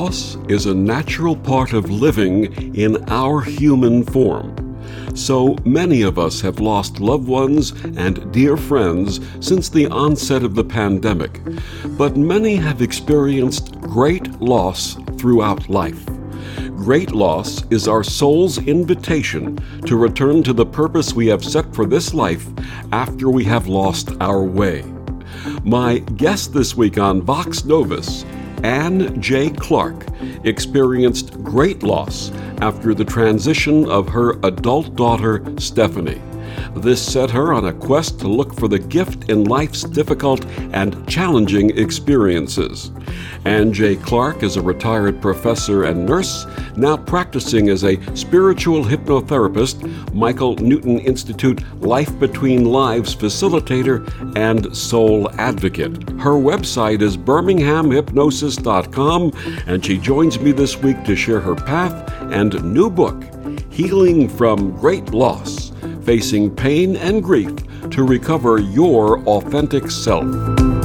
loss is a natural part of living in our human form. So many of us have lost loved ones and dear friends since the onset of the pandemic, but many have experienced great loss throughout life. Great loss is our soul's invitation to return to the purpose we have set for this life after we have lost our way. My guest this week on Vox Novus, Ann J. Clark, experienced great loss after the transition of her adult daughter, Stephanie. This set her on a quest to look for the gift in life's difficult and challenging experiences. Ann J. Clark is a retired professor and nurse, now practicing as a spiritual hypnotherapist, Michael Newton Institute Life Between Lives facilitator, and soul advocate. Her website is birminghamhypnosis.com, and she joins me this week to share her path and new book, Healing from Great Loss, Facing Pain and Grief to Recover Your Authentic Self.